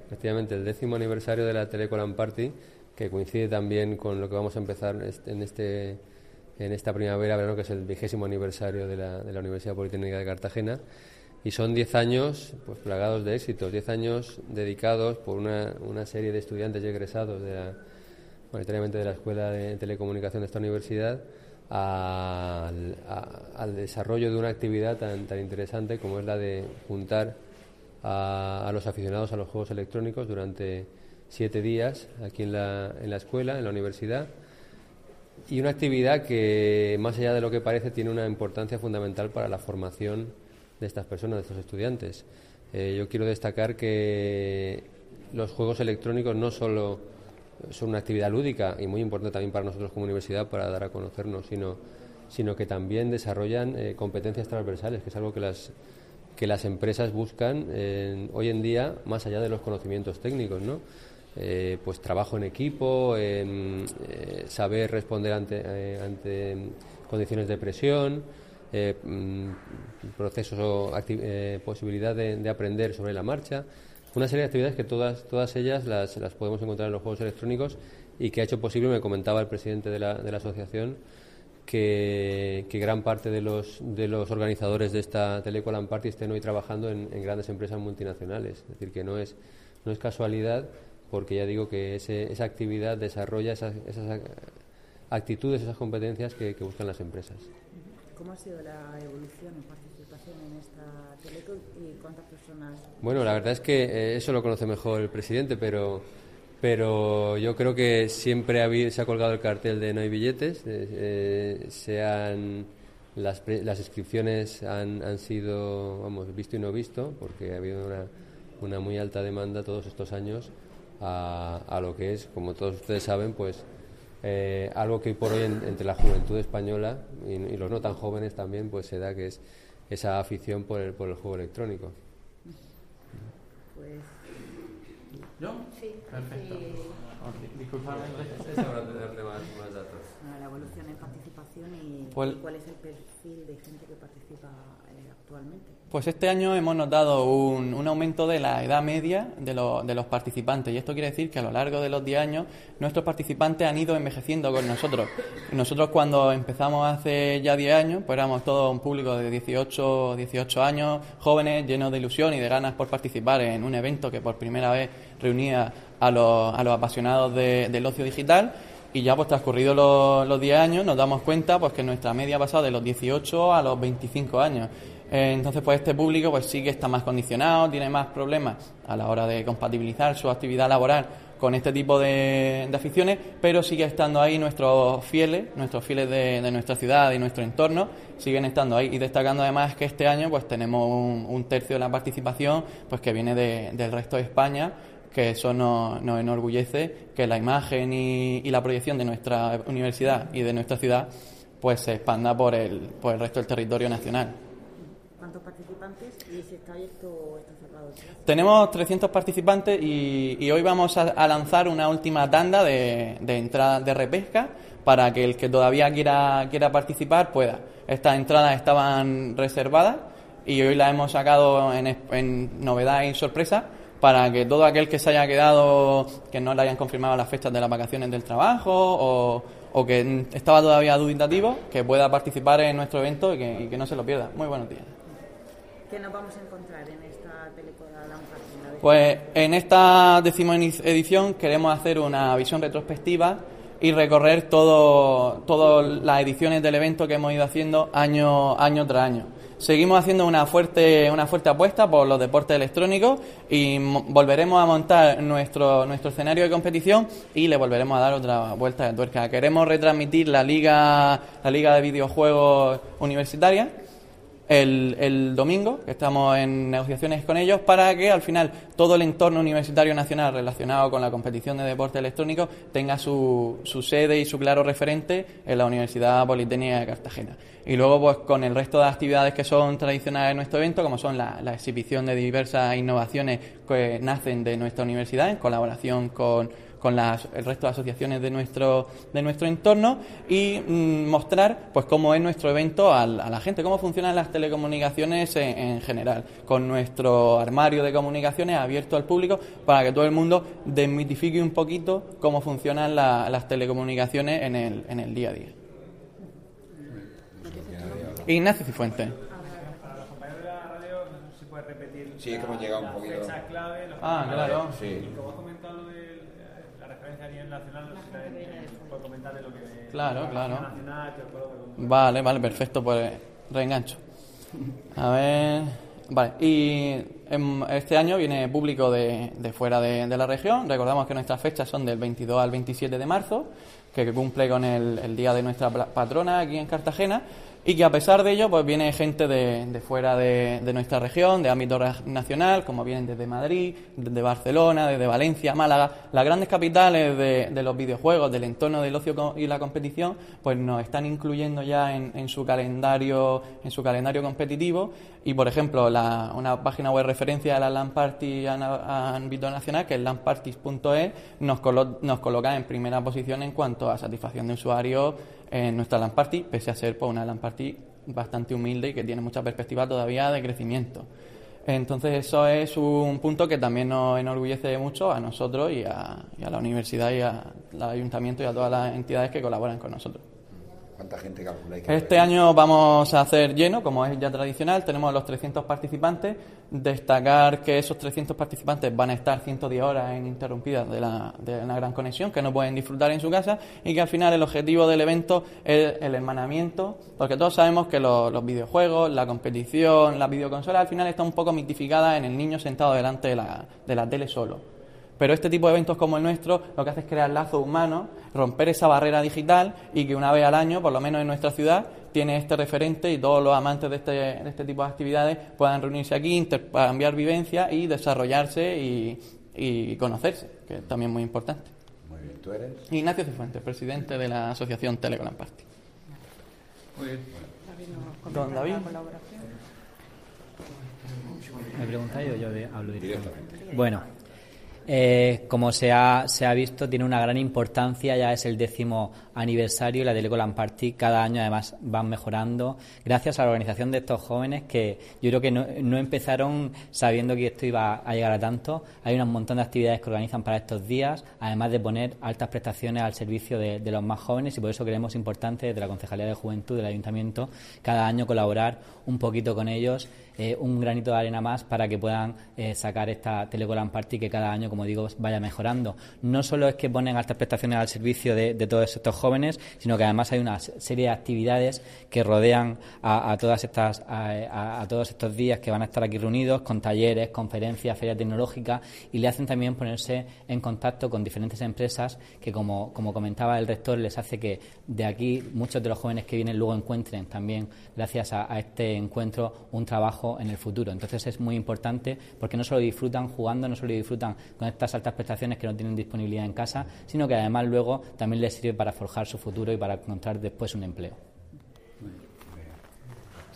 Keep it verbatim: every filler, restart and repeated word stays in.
efectivamente, el décimo aniversario de la Telecolam Party, que coincide también con lo que vamos a empezar en este en esta primavera, verano, que es el vigésimo aniversario de la, de la Universidad Politécnica de Cartagena. Y son diez años pues plagados de éxitos, diez años dedicados por una, una serie de estudiantes y egresados de la, mayoritariamente de la Escuela de Telecomunicación de esta universidad, a, a, al desarrollo de una actividad tan, tan interesante como es la de juntar a, a los aficionados a los juegos electrónicos durante siete días aquí en la, en la escuela, en la universidad, y una actividad que, más allá de lo que parece, tiene una importancia fundamental para la formación de estas personas, de estos estudiantes. Eh, yo quiero destacar que los juegos electrónicos no solo son una actividad lúdica y muy importante también para nosotros como universidad para dar a conocernos, sino, sino que también desarrollan eh, competencias transversales, que es algo que las, que las empresas buscan eh, hoy en día, más allá de los conocimientos técnicos, ¿no? Eh, pues trabajo en equipo, eh, eh, saber responder ante, eh, ante condiciones de presión, eh, procesos o eh, posibilidad de, de aprender sobre la marcha, una serie de actividades que todas, todas ellas las, las podemos encontrar en los juegos electrónicos y que ha hecho posible, me comentaba el presidente de la, de la asociación, que, que gran parte de los, de los organizadores de esta Telecolam Party estén hoy trabajando en, en grandes empresas multinacionales, es decir, que no es, no es casualidad, porque ya digo que ese, esa actividad desarrolla esas, esas actitudes, esas competencias que, que buscan las empresas. ¿Cómo ha sido la evolución en participación en esta Teleco y cuántas personas? Bueno, la verdad es que eh, eso lo conoce mejor el presidente, pero pero yo creo que siempre ha habido, se ha colgado el cartel de no hay billetes, eh, eh, se han, las, las inscripciones han, han sido, vamos, visto y no visto, porque ha habido una, una muy alta demanda todos estos años a, a lo que es, como todos ustedes saben, pues eh, algo que hoy por hoy en, entre la juventud española y, y los no tan jóvenes también pues se da, que es esa afición por el, por el juego electrónico. Pues ¿yo? Sí. Perfecto. Sí. Okay. Disculpadme. Es ahora de darte más, más datos. La evolución en participación y, pues, y cuál es el perfil de gente que participa eh, actualmente. Pues este año hemos notado un, un aumento de la edad media de, lo, de los participantes, y esto quiere decir que a lo largo de los diez años nuestros participantes han ido envejeciendo con nosotros. Nosotros cuando empezamos hace ya diez años, pues éramos todo un público de dieciocho, dieciocho años, jóvenes, llenos de ilusión y de ganas por participar en un evento que por primera vez reunía a los, a los apasionados de, del ocio digital. Y ya pues transcurridos los, los diez años nos damos cuenta pues que nuestra media ha pasado de los dieciocho a los veinticinco años. Eh, entonces pues este público pues sí que está más condicionado, tiene más problemas a la hora de compatibilizar su actividad laboral con este tipo de, de aficiones, pero sigue estando ahí nuestros fieles, nuestros fieles de, de nuestra ciudad y nuestro entorno, siguen estando ahí, y destacando además que este año pues tenemos un, un tercio de la participación pues que viene de, del resto de España, que eso nos, nos enorgullece, que la imagen y, y la proyección de nuestra universidad y de nuestra ciudad pues se expanda por el, por el resto del territorio nacional. ¿Cuántos participantes y si está abierto o está cerrado? Tenemos trescientos participantes y, y hoy vamos a, a lanzar una última tanda de, de entradas de repesca para que el que todavía quiera, quiera participar pueda. Estas entradas estaban reservadas y hoy las hemos sacado en, en novedad y sorpresa, para que todo aquel que se haya quedado, que no le hayan confirmado las fechas de las vacaciones del trabajo o, o que estaba todavía dubitativo, que pueda participar en nuestro evento y que, y que no se lo pierda. Muy buenos días. ¿Qué nos vamos a encontrar en esta Telecolam Party? Pues en esta décima edición queremos hacer una visión retrospectiva y recorrer todo, todas las ediciones del evento que hemos ido haciendo año, año tras año. Seguimos haciendo una fuerte, una fuerte apuesta por los deportes electrónicos y mo- volveremos a montar nuestro, nuestro escenario de competición y le volveremos a dar otra vuelta de tuerca. Queremos retransmitir la liga, la liga de videojuegos universitaria el, el domingo, que estamos en negociaciones con ellos, para que al final todo el entorno universitario nacional relacionado con la competición de deporte electrónico tenga su, su sede y su claro referente en la Universidad Politécnica de Cartagena. Y luego, pues con el resto de actividades que son tradicionales en nuestro evento, como son la, la exhibición de diversas innovaciones que nacen de nuestra universidad en colaboración con, con las, el resto de asociaciones de nuestro, de nuestro entorno, y mmm, mostrar pues cómo es nuestro evento al, a la gente, cómo funcionan las telecomunicaciones en, en general, con nuestro armario de comunicaciones abierto al público para que todo el mundo desmitifique un poquito cómo funcionan la, las telecomunicaciones en el, en el día a día. Ignacio Cifuentes. Para los compañeros de la radio, no sé si puedes repetir sí, es que hemos llegado un poquito. las fechas clave. Los Ah, claro. Sí. Y como has comentado lo de la referencia a nivel nacional, no sé si también puedes comentar de lo que... Claro, la claro. Nacional, que os puedo preguntar. Vale, vale, perfecto, pues reengancho. A ver... Vale, y en este año viene público de, de fuera de, de la región. Recordamos que nuestras fechas son del veintidós al veintisiete de marzo, que cumple con el, el día de nuestra patrona aquí en Cartagena, y que a pesar de ello pues viene gente de, de fuera de, de nuestra región, de ámbito nacional, como vienen desde Madrid, desde Barcelona, desde Valencia, Málaga, las grandes capitales de, de los videojuegos, del entorno del ocio y la competición, pues nos están incluyendo ya en, en su calendario, en su calendario competitivo. Y por ejemplo, la, una página web referencia de la LAN Party a, a ámbito nacional, que es lan parties punto es, nos, colo, nos coloca en primera posición en cuanto a satisfacción de usuarios en nuestra LAN Party, pese a ser pues, una LAN Party bastante humilde y que tiene mucha perspectiva todavía de crecimiento. Entonces eso es un punto que también nos enorgullece mucho a nosotros y a, y a la universidad y al ayuntamiento y a todas las entidades que colaboran con nosotros. ¿Cuánta gente calculáis que Este año vamos a hacer lleno, como es ya tradicional, tenemos los trescientos participantes. Destacar que esos trescientos participantes van a estar ciento diez horas ininterrumpidas de, la, de una gran conexión, que no pueden disfrutar en su casa, y que al final el objetivo del evento es el hermanamiento, porque todos sabemos que los, los videojuegos, la competición, la videoconsola al final está un poco mitificada en el niño sentado delante de la, de la tele solo. Pero este tipo de eventos como el nuestro lo que hace es crear lazos humanos, romper esa barrera digital, y que una vez al año, por lo menos en nuestra ciudad, tiene este referente y todos los amantes de este, de este tipo de actividades puedan reunirse aquí, intercambiar vivencias y desarrollarse y, y conocerse, que es también muy importante. Muy bien, ¿tú eres? Ignacio Cifuentes, presidente de la asociación Telecolam Party. Muy bien. Don David. ¿Me preguntáis o yo de- hablo directamente? Directamente. Bueno, eh, como se ha, se ha visto, tiene una gran importancia, ya es el décimo aniversario y la Telecolam Party cada año además van mejorando gracias a la organización de estos jóvenes que yo creo que no, no empezaron sabiendo que esto iba a llegar a tanto. Hay un montón de actividades que organizan para estos días, además de poner altas prestaciones al servicio de, de los más jóvenes, y por eso creemos importante desde la Concejalía de Juventud del Ayuntamiento cada año colaborar un poquito con ellos, eh, un granito de arena más para que puedan eh, sacar esta Telecolam Party que cada año, como digo, vaya mejorando. No solo es que ponen altas prestaciones al servicio de, de todos estos jóvenes, sino que además hay una serie de actividades que rodean a, a todas estas a, a, a todos estos días que van a estar aquí reunidos, con talleres, conferencias, ferias tecnológicas, y le hacen también ponerse en contacto con diferentes empresas que, como, como comentaba el rector, les hace que de aquí muchos de los jóvenes que vienen luego encuentren también, gracias a, a este encuentro, un trabajo en el futuro. Entonces es muy importante porque no solo disfrutan jugando, no solo disfrutan con estas altas prestaciones que no tienen disponibilidad en casa, sino que además luego también les sirve para forjar su futuro y para encontrar después un empleo.